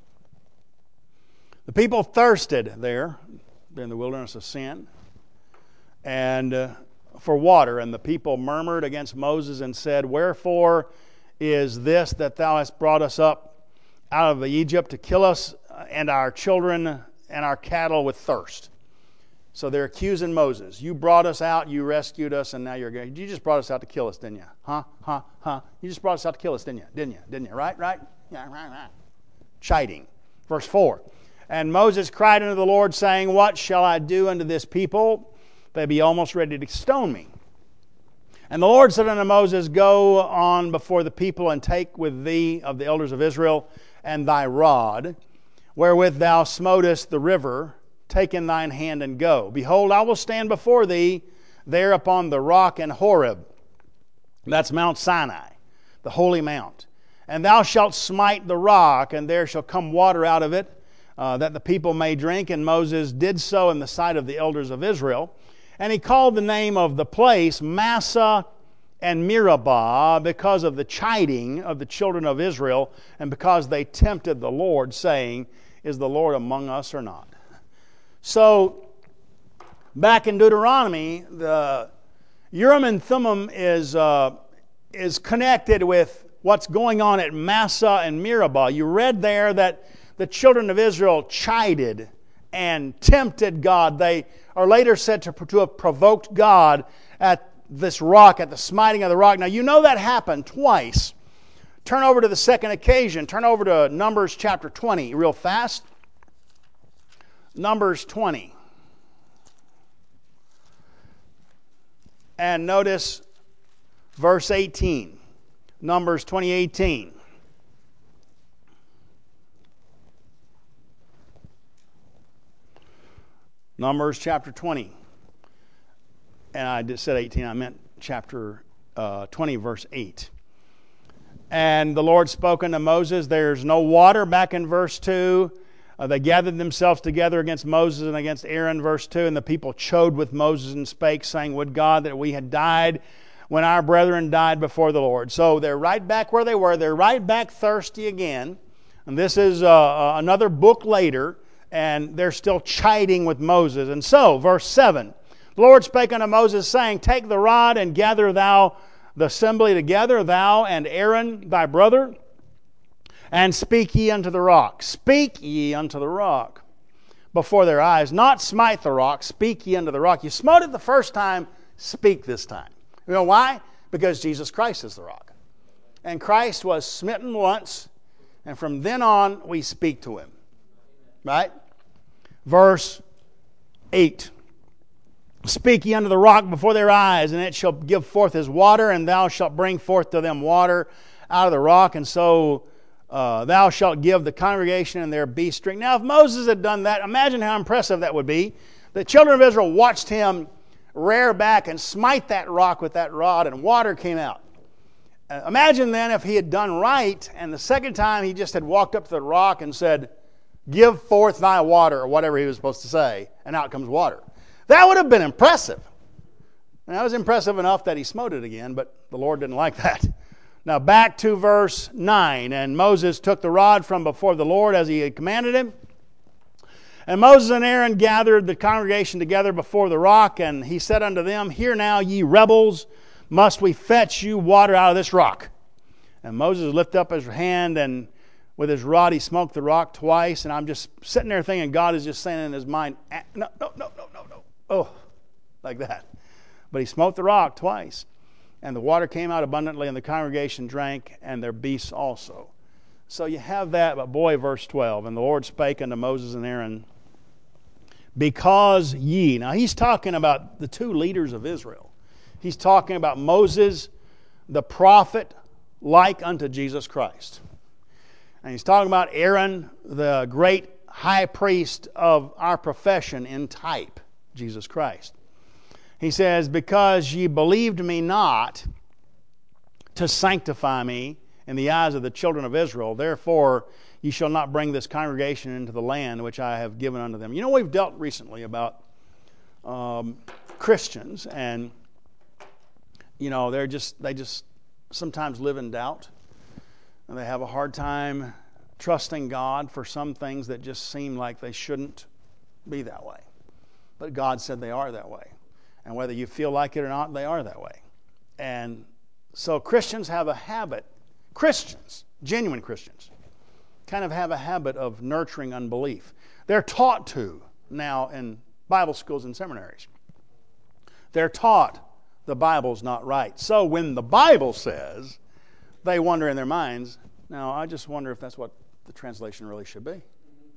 The people thirsted there, in the wilderness of Sin, and uh, for water, and the people murmured against Moses and said, wherefore is this that thou hast brought us up out of Egypt to kill us and our children and our cattle with thirst? So they're accusing Moses. You brought us out, you rescued us, and now you're going. You just brought us out to kill us, didn't you? Huh? Huh? Huh? You just brought us out to kill us, didn't you? Didn't you? Didn't you? Right? Right? Yeah, right, right. Chiding. Verse four. And Moses cried unto the Lord, saying, what shall I do unto this people? They be almost ready to stone me. And the Lord said unto Moses, go on before the people, and take with thee of the elders of Israel and thy rod, wherewith thou smotest the river, take in thine hand and go. Behold, I will stand before thee there upon the rock in Horeb. That's Mount Sinai, the holy mount. And thou shalt smite the rock, and there shall come water out of it, uh, that the people may drink. And Moses did so in the sight of the elders of Israel. And he called the name of the place Massah and Meribah, because of the chiding of the children of Israel, and because they tempted the Lord, saying, is the Lord among us or not? So, back in Deuteronomy, the Urim and Thummim is, uh, is connected with what's going on at Massah and Meribah. You read there that the children of Israel chided and tempted God. They are later said to, to have provoked God at this rock, at the smiting of the rock. Now, you know that happened twice. Turn over to the second occasion. Turn over to Numbers chapter twenty real fast. Numbers twenty. And notice verse eighteen. Numbers twenty eighteen. Numbers chapter twenty. And I just said eighteen, I meant chapter uh, twenty, verse eight. And the Lord spoke unto Moses, there's no water, back in verse two. Uh, they gathered themselves together against Moses and against Aaron, verse two, and the people chode with Moses and spake, saying, would God that we had died when our brethren died before the Lord. So they're right back where they were. They're right back thirsty again. And this is uh, another book later, and they're still chiding with Moses. And so, verse seven, the Lord spake unto Moses, saying, take the rod and gather thou the assembly together, thou and Aaron thy brother, and speak ye unto the rock. Speak ye unto the rock before their eyes. Not smite the rock, speak ye unto the rock. You smote it the first time, speak this time. You know why? Because Jesus Christ is the rock. And Christ was smitten once, and from then on we speak to Him. Right? Verse eight. Speak ye unto the rock before their eyes, and it shall give forth his water, and thou shalt bring forth to them water out of the rock, and so uh, thou shalt give the congregation and their beasts drink. Now, if Moses had done that, imagine how impressive that would be. The children of Israel watched him rear back and smite that rock with that rod, and water came out. Uh, imagine then if he had done right, and the second time he just had walked up to the rock and said, "Give forth thy water," or whatever he was supposed to say, and out comes water. That would have been impressive. And that was impressive enough that he smote it again, but the Lord didn't like that. Now back to verse nine. And Moses took the rod from before the Lord as he had commanded him. And Moses and Aaron gathered the congregation together before the rock, and he said unto them, "Hear now, ye rebels, must we fetch you water out of this rock?" And Moses lifted up his hand, and with his rod he smote the rock twice. And I'm just sitting there thinking God is just saying in his mind, no, no, no, no, no, no. Oh, like that. But he smote the rock twice. And the water came out abundantly, and the congregation drank, and their beasts also. So you have that, but boy, verse twelve. And the Lord spake unto Moses and Aaron, because ye. Now he's talking about the two leaders of Israel. He's talking about Moses, the prophet, like unto Jesus Christ. And he's talking about Aaron, the great high priest of our profession in type, Jesus Christ. He says, because ye believed me not to sanctify me in the eyes of the children of Israel, therefore ye shall not bring this congregation into the land which I have given unto them. You know, we've dealt recently about um, Christians, and you know, they're just they just sometimes live in doubt, and they have a hard time trusting God for some things that just seem like they shouldn't be that way. But God said they are that way. And whether you feel like it or not, they are that way. And so Christians have a habit, Christians, genuine Christians, kind of have a habit of nurturing unbelief. They're taught to now in Bible schools and seminaries. They're taught the Bible's not right. So when the Bible says, they wonder in their minds, now I just wonder if that's what the translation really should be.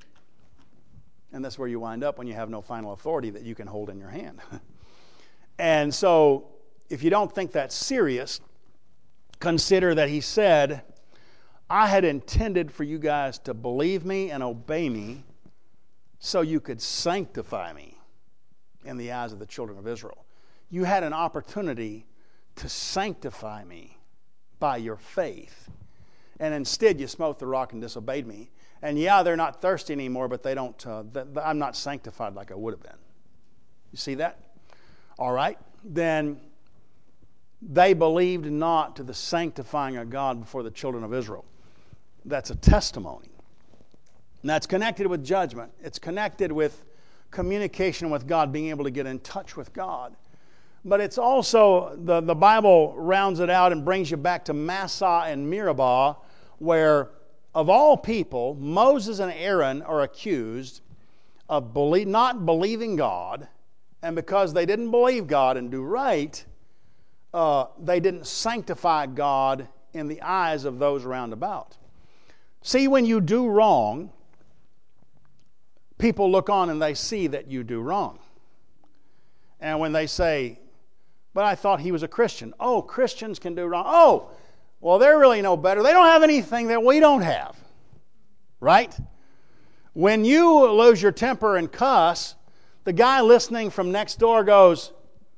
And that's where you wind up when you have no final authority that you can hold in your hand. And so if you don't think that's serious, consider that he said, I had intended for you guys to believe me and obey me so you could sanctify me in the eyes of the children of Israel. You had an opportunity to sanctify me by your faith. And instead you smote the rock and disobeyed me. And yeah, they're not thirsty anymore, but they don't. Uh, th- I'm not sanctified like I would have been. You see that? All right. Then they believed not to the sanctifying of God before the children of Israel. That's a testimony. And that's connected with judgment. It's connected with communication with God, being able to get in touch with God. But it's also, the, the Bible rounds it out and brings you back to Massah and Meribah, where of all people, Moses and Aaron are accused of believe, not believing God, and because they didn't believe God and do right, uh, they didn't sanctify God in the eyes of those around about. See, when you do wrong, people look on and they see that you do wrong. And when they say, but I thought he was a Christian. Oh, Christians can do wrong. Oh, well, they're really no better. They don't have anything that we don't have. Right? When you lose your temper and cuss, the guy listening from next door goes,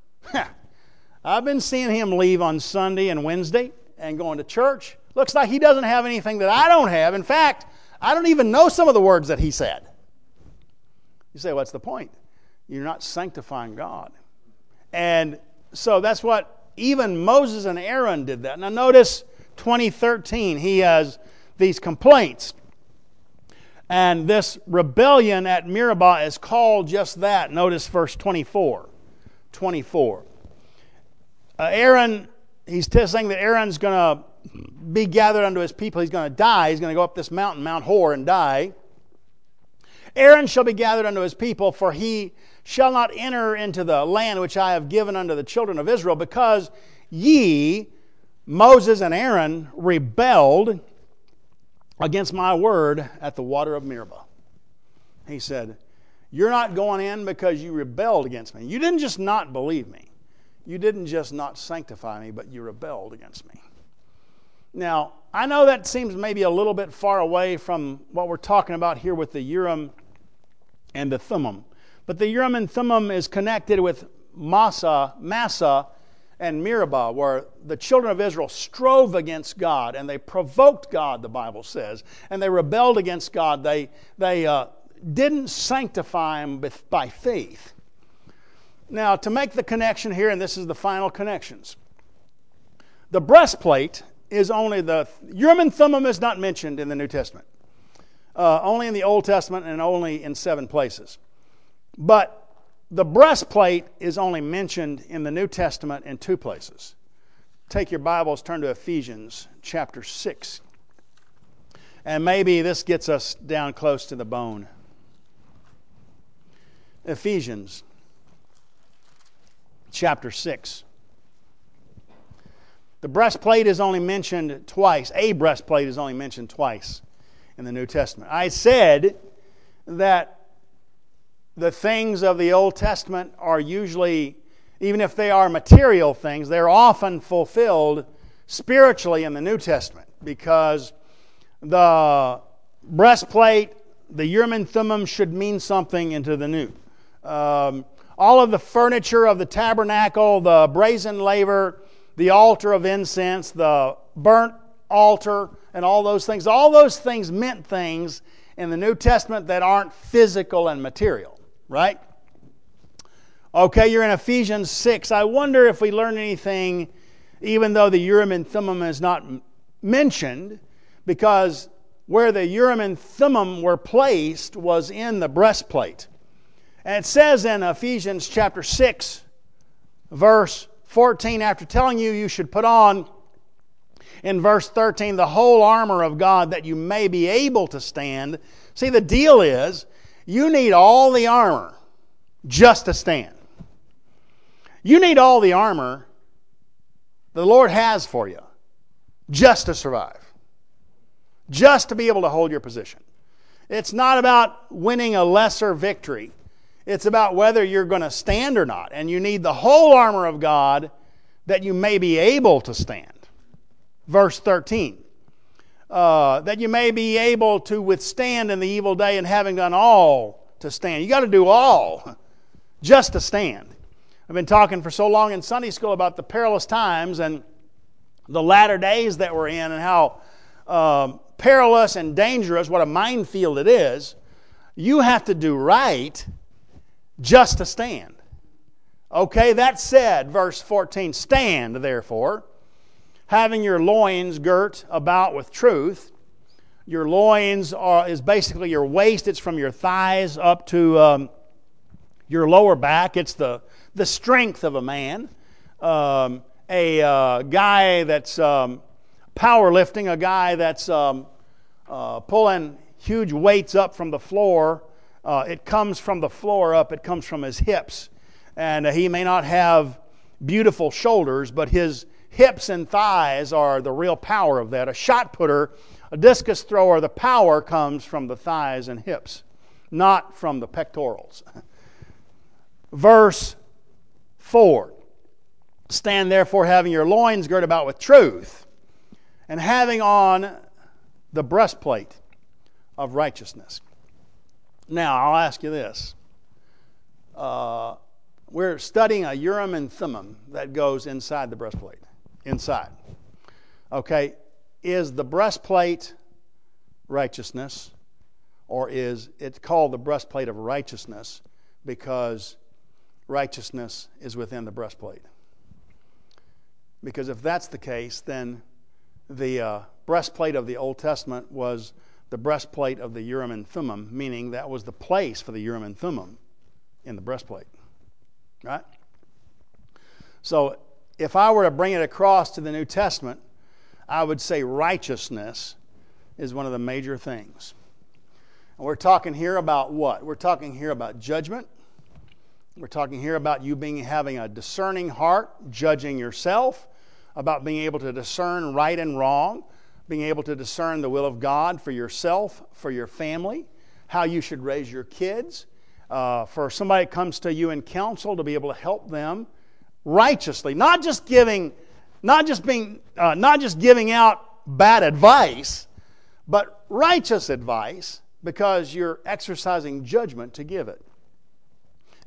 I've been seeing him leave on Sunday and Wednesday and going to church. Looks like he doesn't have anything that I don't have. In fact, I don't even know some of the words that he said. You say, what's the point? You're not sanctifying God. And so that's what even Moses and Aaron did that. Now notice twenty thirteen, he has these complaints. And this rebellion at Meribah is called just that. Notice verse twenty-four. twenty-four. Uh, Aaron, he's saying that Aaron's going to be gathered unto his people. He's going to die. He's going to go up this mountain, Mount Hor, and die. Aaron shall be gathered unto his people, for he shall not enter into the land which I have given unto the children of Israel, because ye, Moses and Aaron, rebelled against my word at the water of Meribah. He said, you're not going in because you rebelled against me. You didn't just not believe me. You didn't just not sanctify me, but you rebelled against me. Now, I know that seems maybe a little bit far away from what we're talking about here with the Urim and the Thummim. But the Urim and Thummim is connected with Massa, Massa and Meribah, where the children of Israel strove against God and they provoked God, the Bible says, and they rebelled against God. They, they uh, didn't sanctify Him by faith. Now, to make the connection here, and this is the final connections, the breastplate is only the, Urim and Thummim is not mentioned in the New Testament. Uh, only in the Old Testament and only in seven places. But the breastplate is only mentioned in the New Testament in two places. Take your Bibles, turn to Ephesians chapter six. And maybe this gets us down close to the bone. Ephesians chapter six. The breastplate is only mentioned twice. A breastplate is only mentioned twice in the New Testament. I said that the things of the Old Testament are usually, even if they are material things, they're often fulfilled spiritually in the New Testament, because the breastplate, the Urim and Thummim should mean something into the new. Um, all of the furniture of the tabernacle, the brazen laver, the altar of incense, the burnt altar, and all those things, all those things meant things in the New Testament that aren't physical and material. Right? Okay, you're in Ephesians six. I wonder if we learn anything, even though the Urim and Thummim is not mentioned, because where the Urim and Thummim were placed was in the breastplate. And it says in Ephesians chapter six, verse fourteen, after telling you you should put on, in verse thirteen, the whole armor of God that you may be able to stand. See, the deal is, you need all the armor just to stand. You need all the armor the Lord has for you just to survive. Just to be able to hold your position. It's not about winning a lesser victory. It's about whether you're going to stand or not. And you need the whole armor of God that you may be able to stand. Verse thirteen. Uh, that you may be able to withstand in the evil day, and having done all to stand. You got to do all just to stand. I've been talking for so long in Sunday school about the perilous times and the latter days that we're in, and how um, perilous and dangerous, what a minefield it is. You have to do right just to stand. Okay, that said, verse fourteen, stand therefore, having your loins girt about with truth. Your loins are, is basically your waist. It's from your thighs up to um, your lower back. It's the, the strength of a man. Um, a uh, guy that's um, powerlifting, a guy that's um, uh, pulling huge weights up from the floor. Uh, it comes from the floor up. It comes from his hips. And uh, he may not have beautiful shoulders, but his hips and thighs are the real power of that. A shot putter, a discus thrower, the power comes from the thighs and hips, not from the pectorals. Verse four. Stand therefore, having your loins girt about with truth, and having on the breastplate of righteousness. Now, I'll ask you this. Uh, we're studying a Urim and Thummim that goes inside the breastplate. Inside. Okay, is the breastplate righteousness, or is it called the breastplate of righteousness because righteousness is within the breastplate? Because if that's the case, then the uh, breastplate of the Old Testament was the breastplate of the Urim and Thummim, meaning that was the place for the Urim and Thummim in the breastplate. Right? So, if I were to bring it across to the New Testament, I would say righteousness is one of the major things. And we're talking here about what? We're talking here about judgment. We're talking here about you being having a discerning heart, judging yourself, about being able to discern right and wrong, being able to discern the will of God for yourself, for your family, how you should raise your kids, uh, for somebody that comes to you in counsel to be able to help them righteously, not just giving, not just being, uh, not just giving out bad advice, but righteous advice because you're exercising judgment to give it.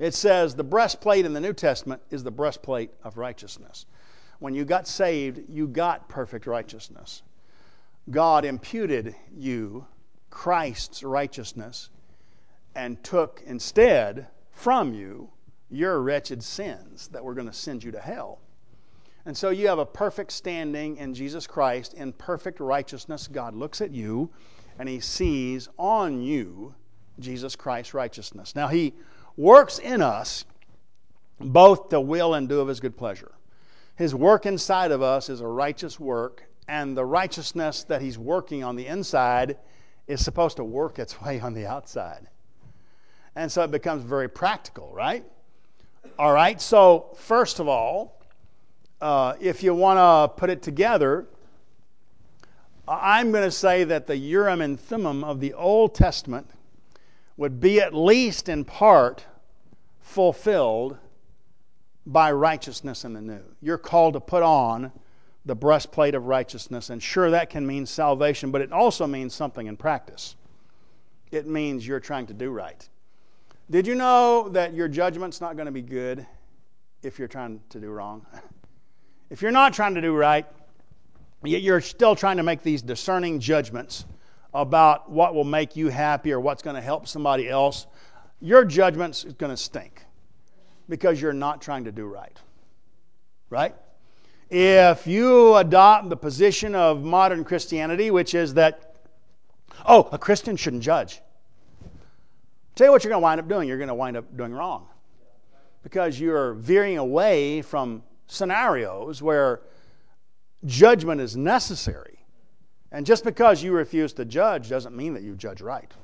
It says the breastplate in the New Testament is the breastplate of righteousness. When you got saved, you got perfect righteousness. God imputed you Christ's righteousness and took instead from you your wretched sins that were going to send you to hell. And so you have a perfect standing in Jesus Christ in perfect righteousness. God looks at you and He sees on you Jesus Christ's righteousness. Now He works in us both to will and do of His good pleasure. His work inside of us is a righteous work, and the righteousness that He's working on the inside is supposed to work its way on the outside. And so it becomes very practical, right? All right, so first of all, uh, if you want to put it together, I'm going to say that the Urim and Thummim of the Old Testament would be at least in part fulfilled by righteousness in the New. You're called to put on the breastplate of righteousness, and sure, that can mean salvation, but it also means something in practice. It means you're trying to do right. Did you know that your judgment's not going to be good if you're trying to do wrong? If you're not trying to do right, yet you're still trying to make these discerning judgments about what will make you happy or what's going to help somebody else, your judgment's going to stink because you're not trying to do right. Right? If you adopt the position of modern Christianity, which is that, oh, a Christian shouldn't judge. Tell you what you're going to wind up doing. You're going to wind up doing wrong. Because you're veering away from scenarios where judgment is necessary. And just because you refuse to judge doesn't mean that you judge right.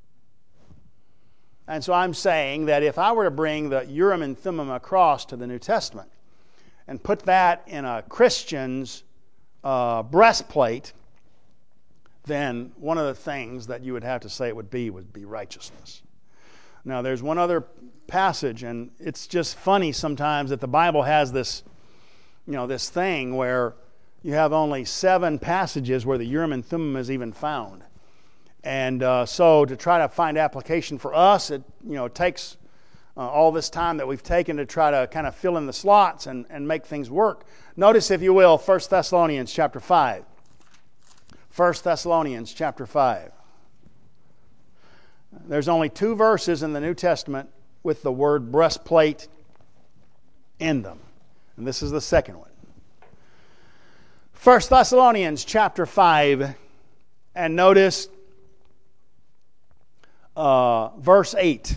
And so I'm saying that if I were to bring the Urim and Thummim across to the New Testament and put that in a Christian's uh, breastplate, then one of the things that you would have to say it would be would be righteousness. Now, there's one other passage, and it's just funny sometimes that the Bible has this, you know, this thing where you have only seven passages where the Urim and Thummim is even found. And uh, so to try to find application for us, it you know takes uh, all this time that we've taken to try to kind of fill in the slots and, and make things work. Notice, if you will, First Thessalonians chapter five. First Thessalonians chapter five. There's only two verses in the New Testament with the word breastplate in them. And this is the second one. First Thessalonians chapter five, and notice uh, verse eight.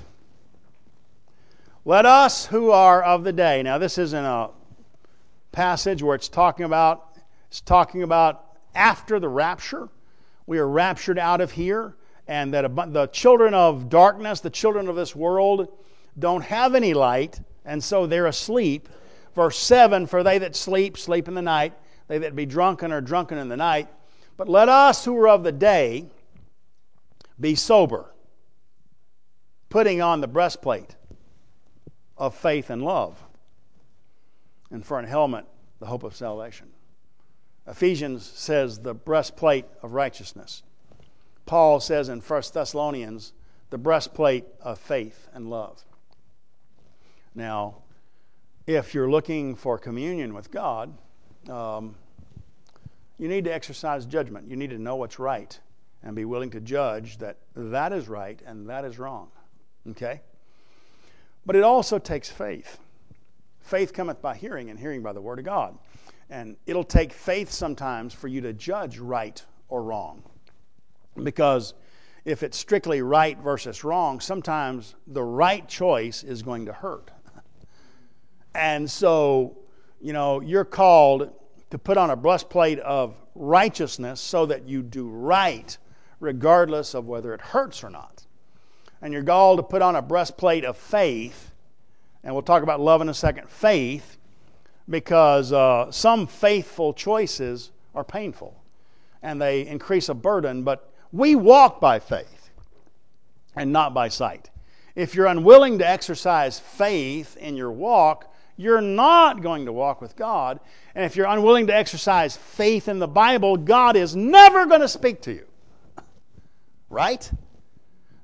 Let us who are of the day. Now this isn't a passage where it's talking about, it's talking about after the rapture. We are raptured out of here, and that the children of darkness, the children of this world, don't have any light, and so they're asleep. Verse seven, for they that sleep, sleep in the night. They that be drunken are drunken in the night. But let us who are of the day be sober, putting on the breastplate of faith and love, and for an helmet, the hope of salvation. Ephesians says the breastplate of righteousness. Paul says in First Thessalonians, the breastplate of faith and love. Now, if you're looking for communion with God, um, you need to exercise judgment. You need to know what's right and be willing to judge that that is right and that is wrong. Okay? But it also takes faith. Faith cometh by hearing, and hearing by the Word of God. And it'll take faith sometimes for you to judge right or wrong. Because if it's strictly right versus wrong, sometimes the right choice is going to hurt. And so, you know, you're called to put on a breastplate of righteousness so that you do right regardless of whether it hurts or not. And you're called to put on a breastplate of faith, and we'll talk about love in a second, faith, because uh, some faithful choices are painful and they increase a burden, but we walk by faith and not by sight. If you're unwilling to exercise faith in your walk, you're not going to walk with God. And if you're unwilling to exercise faith in the Bible, God is never going to speak to you. Right?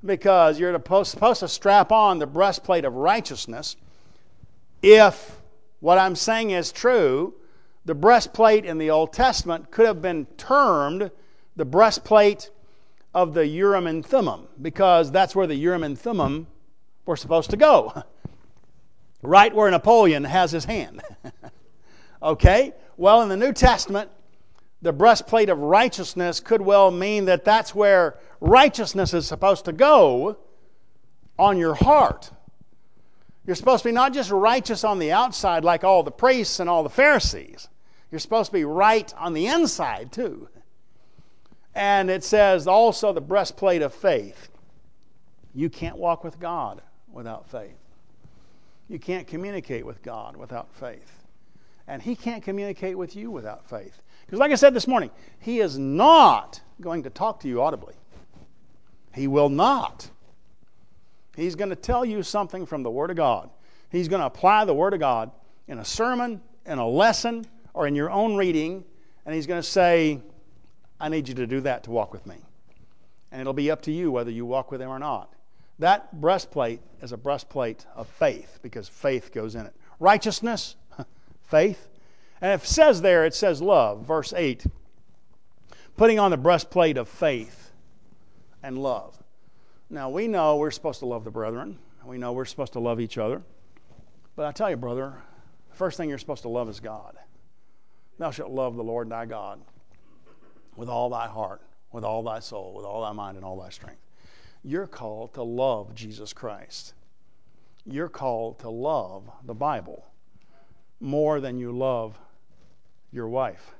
because you're supposed to strap on the breastplate of righteousness. If what I'm saying is true, the breastplate in the Old Testament could have been termed the breastplate of the Urim and Thummim, because that's where the Urim and Thummim were supposed to go. Right where Napoleon has his hand. Okay? Well, in the New Testament, the breastplate of righteousness could well mean that that's where righteousness is supposed to go on your heart. You're supposed to be not just righteous on the outside like all the priests and all the Pharisees. You're supposed to be right on the inside too. And it says also the breastplate of faith. You can't walk with God without faith. You can't communicate with God without faith. And He can't communicate with you without faith. Because like I said this morning, He is not going to talk to you audibly. He will not. He's going to tell you something from the Word of God. He's going to apply the Word of God in a sermon, in a lesson, or in your own reading. And He's going to say, I need you to do that to walk with me. And it'll be up to you whether you walk with Him or not. That breastplate is a breastplate of faith, because faith goes in it. Righteousness, faith. And it says there, it says love, verse eight. Putting on the breastplate of faith and love. Now, we know we're supposed to love the brethren. We know we're supposed to love each other. But I tell you, brother, the first thing you're supposed to love is God. Thou shalt love the Lord thy God with all thy heart, with all thy soul, with all thy mind, and all thy strength. You're called to love Jesus Christ. You're called to love the Bible more than you love your wife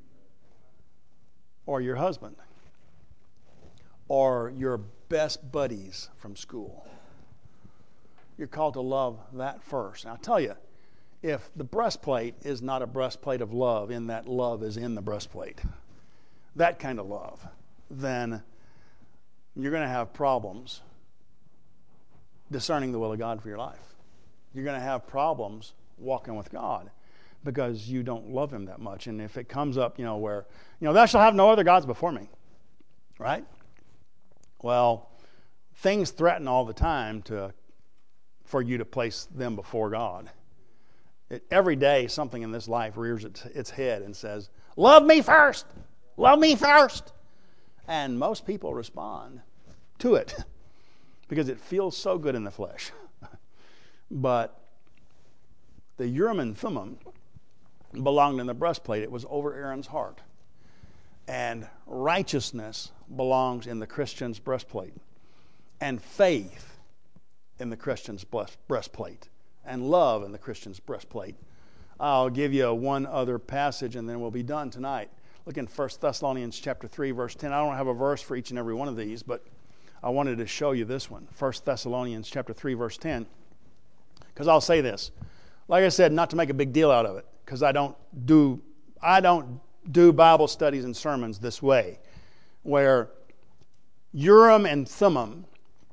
or your husband or your best buddies from school. You're called to love that first. And I'll tell you, if the breastplate is not a breastplate of love, in that love is in the breastplate, that kind of love, then you're going to have problems discerning the will of God for your life. You're going to have problems walking with God because you don't love Him that much. And if it comes up, you know, where, you know, thou shalt have no other gods before me, right? Well, things threaten all the time to for you to place them before God. It, every day, something in this life rears its, its head and says, love me first, love me first. And most people respond to it because it feels so good in the flesh. But the Urim and Thummim belonged in the breastplate. It was over Aaron's heart. And righteousness belongs in the Christian's breastplate. And faith in the Christian's breastplate. And love in the Christian's breastplate. I'll give you one other passage and then we'll be done tonight. Look in First Thessalonians chapter three, verse ten. I don't have a verse for each and every one of these, but I wanted to show you this one. First Thessalonians chapter three, verse ten. Because I'll say this. Like I said, not to make a big deal out of it, because I don't do I don't do Bible studies and sermons this way, where Urim and Thummim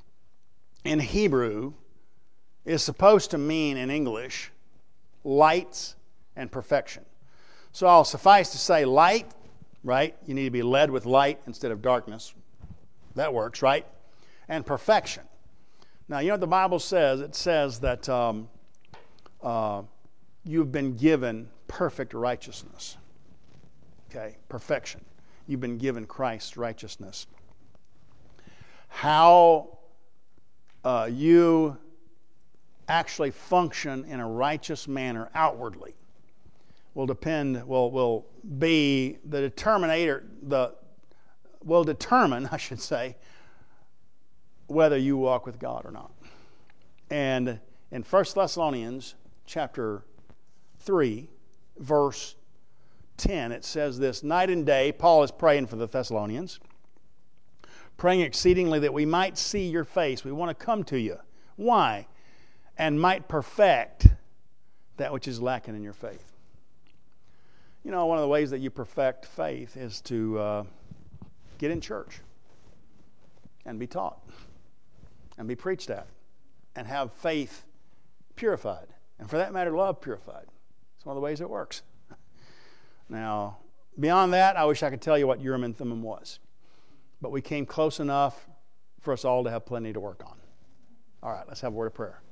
in Hebrew is supposed to mean in English lights and perfection. So I'll suffice to say light, right? You need to be led with light instead of darkness. That works, right? And perfection. Now, you know what the Bible says? It says that um, uh, you've been given perfect righteousness. Okay, perfection. You've been given Christ's righteousness. How uh, you actually function in a righteous manner outwardly will depend, will will be the determinator, the will determine, I should say, whether you walk with God or not. And in First Thessalonians chapter three, verse ten, it says this, night and day, Paul is praying for the Thessalonians, praying exceedingly that we might see your face. We want to come to you. Why? And might perfect that which is lacking in your faith. You know, one of the ways that you perfect faith is to uh, get in church and be taught and be preached at and have faith purified. And for that matter, love purified. It's one of the ways it works. Now, beyond that, I wish I could tell you what Urim and Thummim was. But we came close enough for us all to have plenty to work on. All right, let's have a word of prayer.